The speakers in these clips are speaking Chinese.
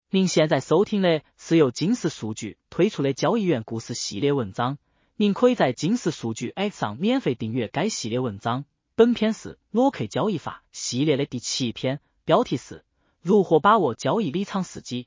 您现在收听的是由金石数据推出的交易员故事系列文章，您可以在金石数据 X 上免费订阅该系列文章。本篇是裸客交易法系列的第7篇，标题是如何把握交易离场时机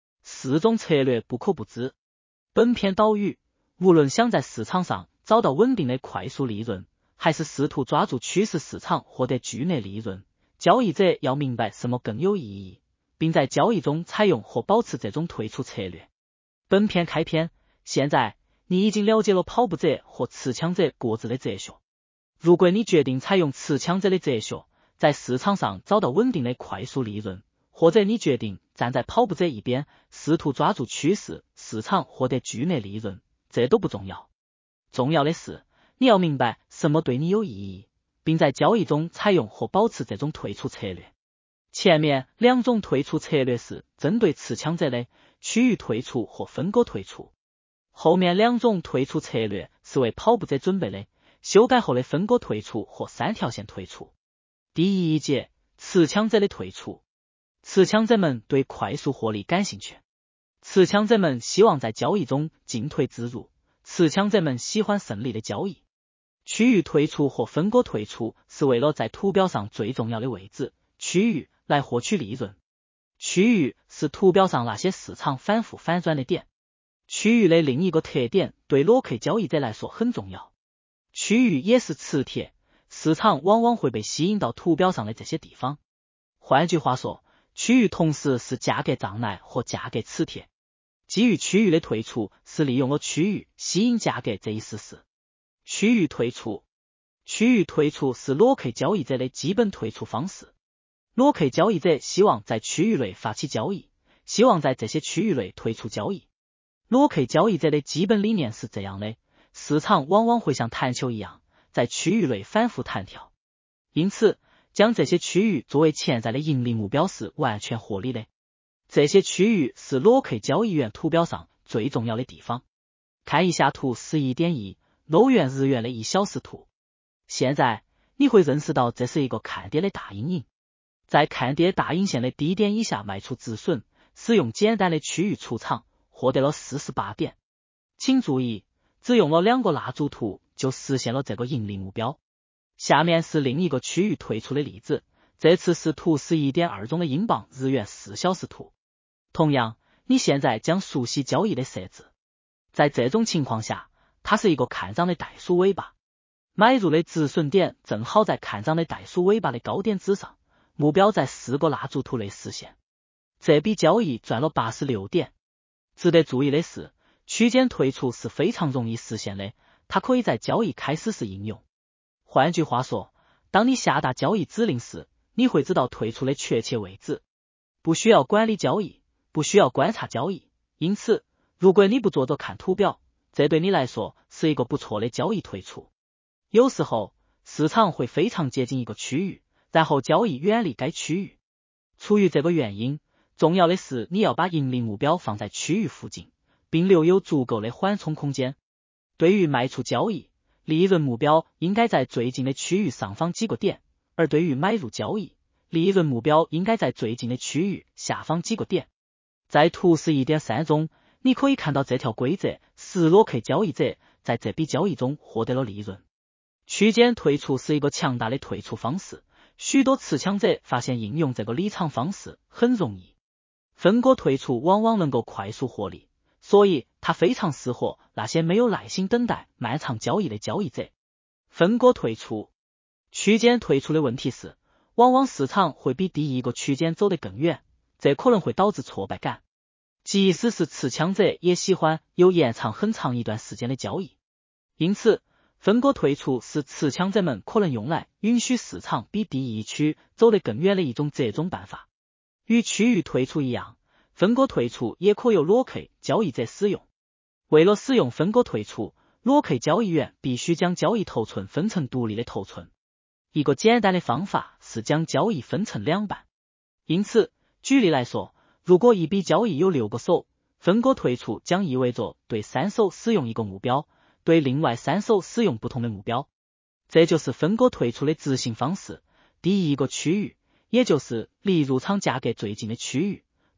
，4种策略不可不知。本篇导语，无论想在市场上找到稳定的快速利润，还是试图抓住趋势市场获得巨额利润，交易者要明白什么更有意义，并在交易中采用或保持这种退出策略。本篇开篇，现在你已经了解了跑步者和持枪者各自的哲学。如果你决定采用持枪者的哲学，在市场上找到稳定的快速利润，或者你决定站在跑步者一边，试图抓住趋势市场获得巨额利润，这都不重要。重要的是，你要明白什么对你有意义，并在交易中采用或保持这种退出策略。前面2种退出策略是针对持枪者的区域退出或分割退出，后面2种退出策略是为跑步者准备的修改后的分割退出或3条线退出。第一节，持枪者的退出。持枪者们对快速获利感兴趣，持枪者们希望在交易中进退自如，持枪者们喜欢胜利的交易。区域退出或分割退出是为了在图表上最重要的位置区域来获取利润。区域是图表上那些市场反复反转的点。区域的另一个特点对裸客交易者来说很重要。区域也是磁铁，市场往往会被吸引到图表上的这些地方。换句话说，区域同时是价格障碍和价格磁铁。基于区域的退出是利用了区域吸引价格这一事实。区域退出。区域退出是裸客交易者的基本退出方式。裸客交易者希望在区域内发起交易，希望在这些区域内退出交易。裸客交易者的基本理念是这样的，市场往往会像弹球一样，在区域内反复弹跳。因此，将这些区域作为潜在的盈利目标是完全合理的。这些区域是裸客交易员图表上最重要的地方。看一下图 11.1 欧元日元的1小时图。现在你会认识到这是一个看跌的大阴影。在看跌大阴线的低点以下卖出止损，使用简单的区域出场，获得了48点。请注意，只用了2个蜡烛图就实现了这个盈利目标。下面是另一个区域退出的例子，这次是图 11.2 中的英镑日元4小时图。同样，你现在将熟悉交易的设置。在这种情况下，它是一个看涨的袋鼠尾巴。买入的止损点正好在看涨的袋鼠尾巴的高点之上，目标在4个蜡烛图内实现。这笔交易赚了86点。值得注意的是，区间退出是非常容易实现的，它可以在交易开始时应用。换句话说，当你下达交易指令时，你会知道退出的确切位置，不需要管理交易，不需要观察交易。因此，如果你不坐着看图表，这对你来说是一个不错的交易退出。有时候，市场会非常接近一个区域，然后交易远离该区域。出于这个原因，重要的是你要把盈利目标放在区域附近，并留有足够的缓冲空间。对于卖出交易，利润目标应该在最近的区域上方几个点，而对于买入交易，利润目标应该在最近的区域下方几个点。在图 11.3 中，你可以看到这条规则使裸客交易者在这笔交易中获得了利润。区间退出是一个强大的退出方式，许多持枪者发现应用这个离场方式很容易。分割退出往往能够快速获利，所以它非常适合那些没有耐心等待漫长交易的交易者。分割退出。区间退出的问题是，往往市场会比第一个区间走得更远，这可能会导致挫败感。即使是持枪者也喜欢有延长很长一段时间的交易。因此，分割退出是持枪者们可能用来允许市场比第一区走得更远的一种折中办法。与区域退出一样，分割退出也可由裸客交易者使用。为了使用分割退出，裸客交易员必须将交易头寸分成独立的头寸。一个简单的方法是将交易分成2半。因此，举例来说，如果一笔交易有6个手，分割退出将意味着对3手使用一个目标，对另外3手使用不同的目标。这就是分割退出的执行方式。第一个区域，也就是离入场价格最近的区域，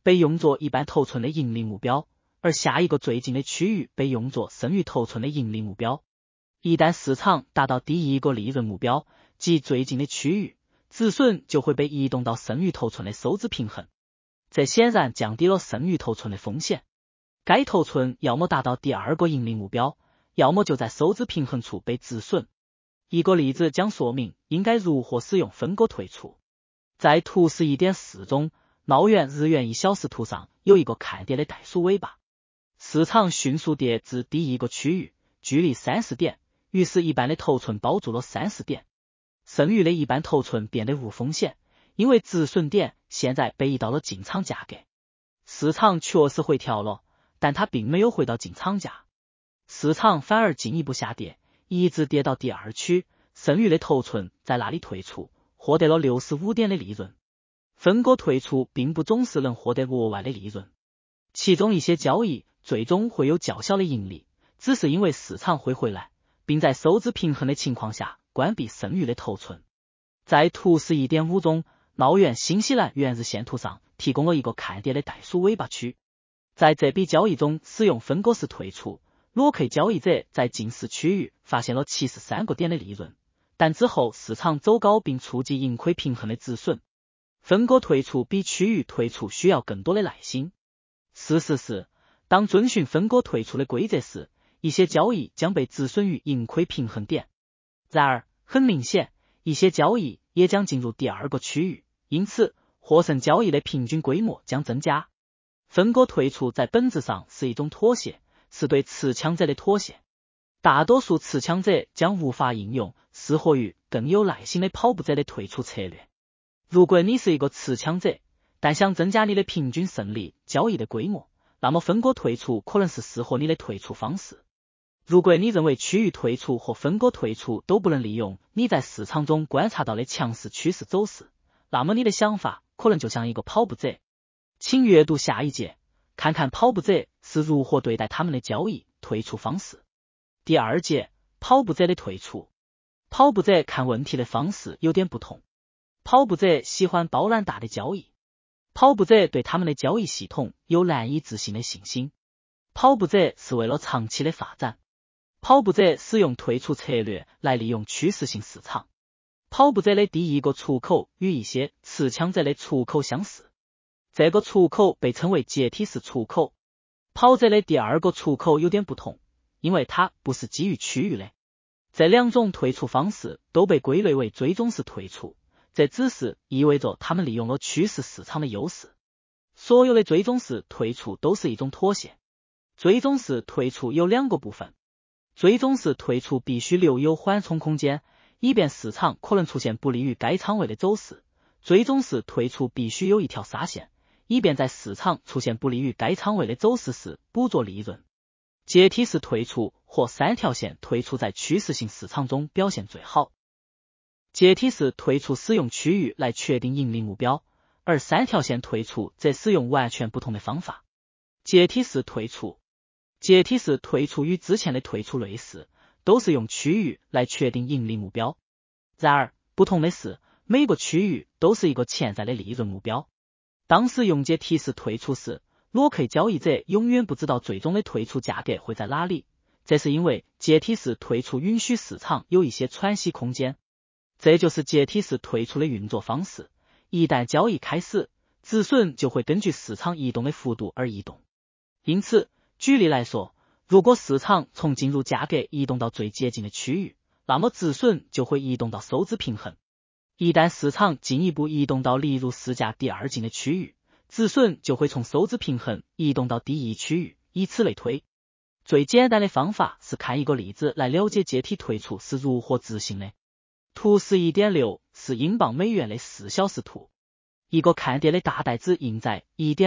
被用作一般头寸的盈利目标，而下一个最近的区域被用作剩余头寸的盈利目标。一旦市场达到第一个利润目标，即最近的区域，止损就会被移动到剩余头寸的收支平衡，这显然降低了剩余头寸的风险。该头寸要么达到第二个盈利目标，要么就在收支平衡处被止损。一个例子将说明应该如何使用分割退出。在图示 1.4 中，闹元日元1小时图上有一个看跌的袋鼠尾巴，市场迅速跌至第一个区域，距离30点，于是一般的头寸包住了30点，剩余的一般头寸变得无风险，因为止损点现在被移到了进场价格。市场确实回调了，但它并没有回到进场价，市场反而进一步下跌，一直跌到第二区，剩余的头寸在那里退出，获得了65点的利润。分割退出并不总是能获得额外的利润，其中一些交易最终会有较小的盈利，只是因为市场会回来，并在收支平衡的情况下关闭剩余的头寸。在图示 1.5 中，闹元新西兰元日线图上提供了一个看跌的袋鼠尾巴区。在这笔交易中使用分割式退出，裸 K 交易者在近似区域发现了73个点的利润，但之后市场走高并触及盈亏平衡的止损。分割退出比区域退出需要更多的耐心。事实是，当遵循分割退出的规则时，一些交易将被止损于盈亏平衡点。然而，很明显，一些交易也将进入第二个区域，因此获胜交易的平均规模将增加。分割退出在本质上是一种妥协，是对持枪者的妥协。大多数持枪者将无法应用适合于更有耐心的跑步者的退出策略。如果你是一个持枪者，但想增加你的平均胜利交易的规模，那么分割退出可能是适合你的退出方式。如果你认为区域退出和分割退出都不能利用你在市场中观察到的强势趋势走势，那么你的想法可能就像一个跑步者。请阅读下一节，看看跑步者是如何对待他们的交易退出方式。第二节，跑步者的退出。跑步者看问题的方式有点不同。跑步者喜欢包揽大的交易，跑步者对他们的交易系统有难以置信的信心。跑步者是为了长期的发展。跑步者使用退出策略来利用趋势性市场。跑步者的第一个出口与一些持枪者的出口相似，这个出口被称为阶梯式出口。跑者的第二个出口有点不同，因为它不是基于区域的。这两种退出方式都被归类为追踪式退出，这只是意味着他们利用了趋势市场的优势。所有的追踪式退出都是一种妥协。追踪式退出有两个部分。追踪式退出必须留有缓冲空间，以便市场可能出现不利于该仓位的走势。追踪式退出必须有一条杀线，以便在市场出现不利于该仓位的走势时捕捉利润。阶梯式退出或三条线退出在趋势性市场中表现最好。阶梯式退出使用区域来确定盈利目标，而三条线退出则使用完全不同的方法。阶梯式退出与之前的退出类似，都是用区域来确定盈利目标。然而，不同的是，每个区域都是一个潜在的利润目标。当使用阶梯式退出时，裸 K 交易者永远不知道最终的退出价格会在哪里，这是因为阶梯式退出允许市场有一些喘息空间。这就是阶梯式退出的运作方式。一旦交易开始，止损就会根据市场移动的幅度而移动。因此，举例来说，如果市场从进入价格移动到最接近的区域，那么止损就会移动到收支平衡。一旦市场进一步移动到例如市价第二近的区域，止损就会从收支平衡移动到第一区域，以此类推。最简单的方法是看一个例子来了解阶梯退出是如何执行的。图示 1.6 是英镑美元的4小时图，一个看跌的大袋子印在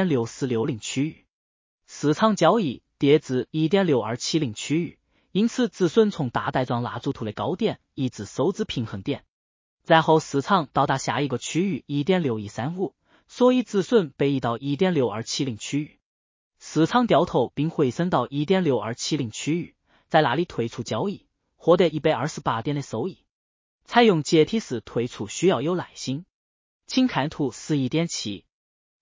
1.6460 区域，市场交易跌至 1.6270 区域，因此止损从大袋状蜡烛图的高点移至收支平衡点，然后市场到达下一个区域 1.6135， 所以止损被移到 1.6270 区域。市场掉头并回升到 1.6270 区域，在那里退出交易，获得128点的收益。采用阶梯式退出需要有耐心。请看图示 1.7。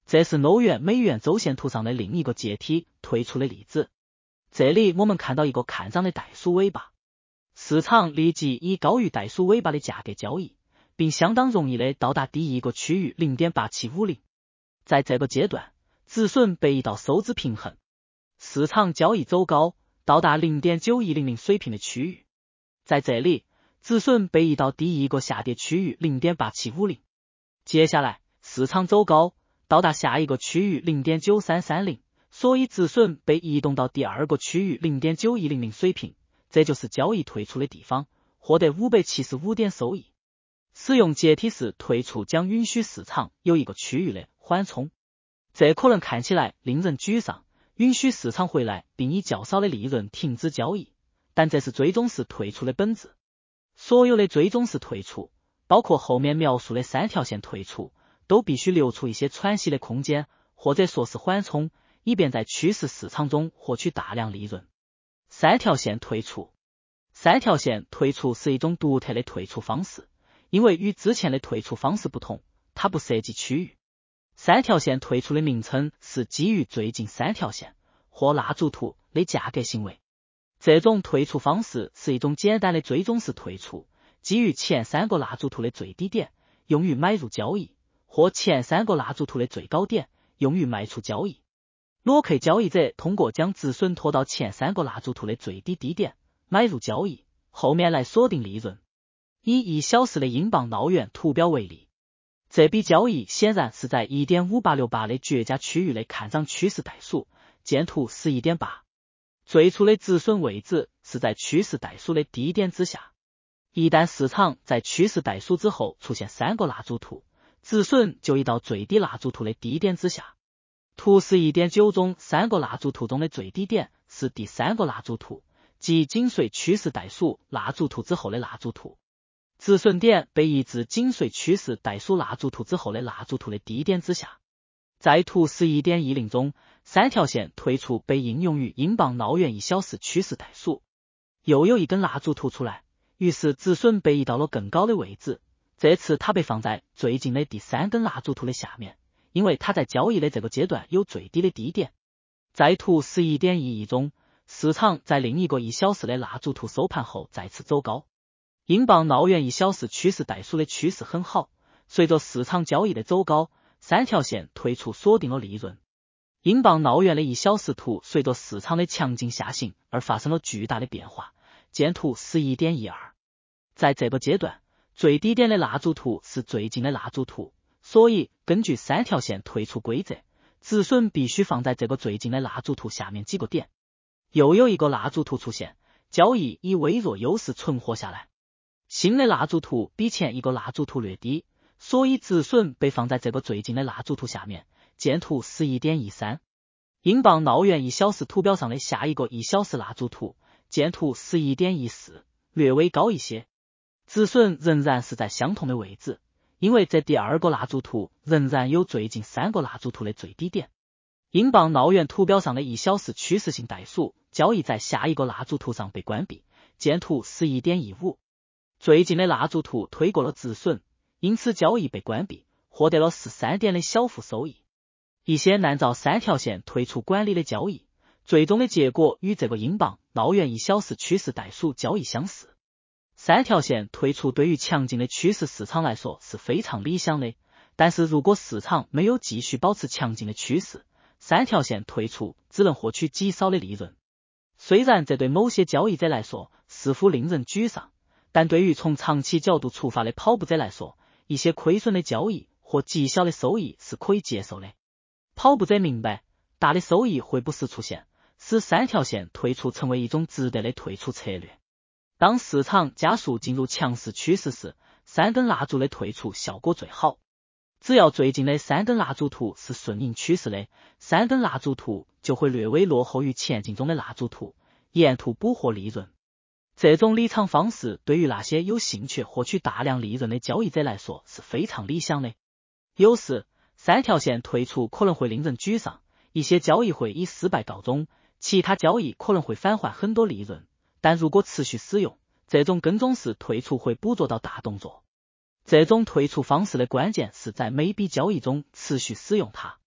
这是欧元美元周线图上的另一个阶梯推出的例子。这里我们看到一个看涨的袋鼠尾巴，市场立即以高于袋鼠尾巴的价格交易，并相当容易的到达第一个区域 0.8750。在这个阶段，止损被移到收支平衡，市场交易走高，到达 0.9100 水平的区域。在这里，止损被移到第一个下跌区域 0.8750。接下来，市场走高，到达下一个区域 0.9330， 所以止损被移动到第二个区域 0.9100 水平，这就是交易退出的地方，获得575点收益。使用阶梯式退出将允许市场有一个区域的缓冲，这可能看起来令人沮丧，允许市场回来并以较少的利润停止交易，但这是追踪式退出的本质。所有的追踪式退出，包括后面描述的三条线退出，都必须留出一些喘息的空间，或者说是缓冲，以便在趋势市场中获取大量利润。三条线退出，三条线退出是一种独特的退出方式，因为与之前的退出方式不同，它不涉及区域。三条线退出的名称是基于最近三条线或蜡烛图的价格行为。这种退出方式是一种简单的追踪式退出，基于前三个蜡烛图的最低点，用于买入交易，或前三个蜡烛图的最高点，用于卖出交易。裸 K 交易者通过将止损拖到前三个蜡烛图的最低低点，买入交易，后面来锁定利润。以1小时的英镑澳元图表为例，这笔交易显然是在 1.5868 的绝佳区域内看涨趋势袋鼠，见图 11.8。最初的止损位置是在趋势袋鼠的低点之下，一旦市场在趋势袋鼠之后出现三个蜡烛图，止损就移到最低蜡烛图的低点之下。图 11.9 中三个蜡烛图中的最低点是第三个蜡烛图，即紧随趋势袋鼠蜡烛图之后的蜡烛图。止损点被移至紧随趋势袋鼠蜡烛图之后的蜡烛图的低点之下。在图 11.10 中，三条线退出被应用于英镑澳元1小时趋势袋鼠。又有一根蜡烛图出来，于是止损被移到了更高的位置，这次它被放在最近的第三根蜡烛图的下面，因为它在交易的这个阶段有最低的低点。在图 11.11 中，市场在另一个1小时的蜡烛图收盘后再次走高。英镑澳元1小时趋势袋鼠的趋势很好，随着市场交易的走高，三条线退出锁定了利润。英镑澳元的1小时图随着市场的强劲下行而发生了巨大的变化，见图 11.12。在这个阶段，最低点的蜡烛图是最近的蜡烛图，所以根据三条线退出规则，止损必须放在这个最近的蜡烛图下面几个点。又有一个蜡烛图出现，交易以微弱优势存活下来。新的蜡烛图比前一个蜡烛图略低，所以止损被放在这个最近的蜡烛图下面，见图 11.13。英镑澳元1小时图表上的下一个1小时蜡烛图，见图 11.14， 略微高一些。止损仍然是在相同的位置，因为这第二个蜡烛图仍然有最近三个蜡烛图的最低点。英镑澳元图表上的1小时趋势性袋鼠交易在下一个蜡烛图上被关闭，见图 11.15。最近的蜡烛图推过了止损，因此交易被关闭，获得了13点的小幅收益。一些按照三条线退出管理的交易，最终的结果与这个英镑澳元1小时趋势袋鼠交易相似。三条线退出对于强劲的趋势市场来说是非常理想的，但是如果市场没有继续保持强劲的趋势，三条线退出只能获取极少的利润。虽然这对某些交易者来说似乎令人沮丧，但对于从长期角度出发的跑步者来说，一些亏损的交易或极小的收益是可以接受的。跑步者明白，大的收益会不时出现，使三条线退出成为一种值得的退出策略。当市场加速进入强势趋势时，三根蜡烛的退出效果最好。只要最近的三根蜡烛图是顺应趋势的，三根蜡烛图就会略微落后于前进中的蜡烛图，沿途捕获利润。这种离场方式对于那些有兴趣获取大量利润的交易者来说是非常理想的。有时，三条线退出可能会令人沮丧，一些交易会以失败告终，其他交易可能会返还很多利润，但如果持续使用，这种跟踪式退出会捕捉到大动作。这种退出方式的关键是在每笔交易中持续使用它。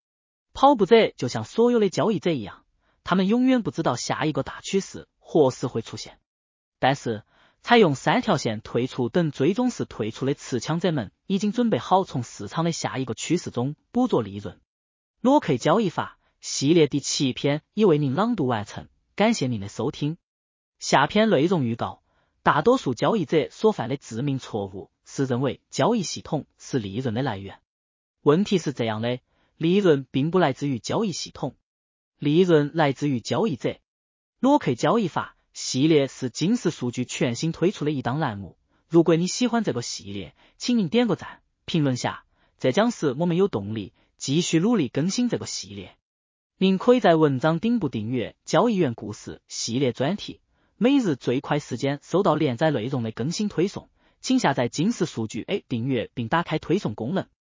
跑步者就像所有的交易者一样，他们永远不知道下一个大趋势何时会出现。但是，采用3条线退出等追踪式退出的持枪者们已经准备好从市场的下一个趋势中捕捉利润。裸 K 交易法系列第7篇已为您朗读完成，感谢您的收听。下篇内容预告：大多数交易者所犯的致命错误是认为交易系统是利润的来源。问题是这样的，利润并不来自于交易系统，利润来自于交易者。裸 K 交易法系列是金石数据全新推出的一档栏目，如果你喜欢这个系列，请您点个赞，评论下，这将使我们有动力继续努力更新这个系列。您可以在文章顶部订阅交易员故事系列专题，每日最快时间收到连载内容的更新推送，请下载金石数据 A 订阅并打开推送功能。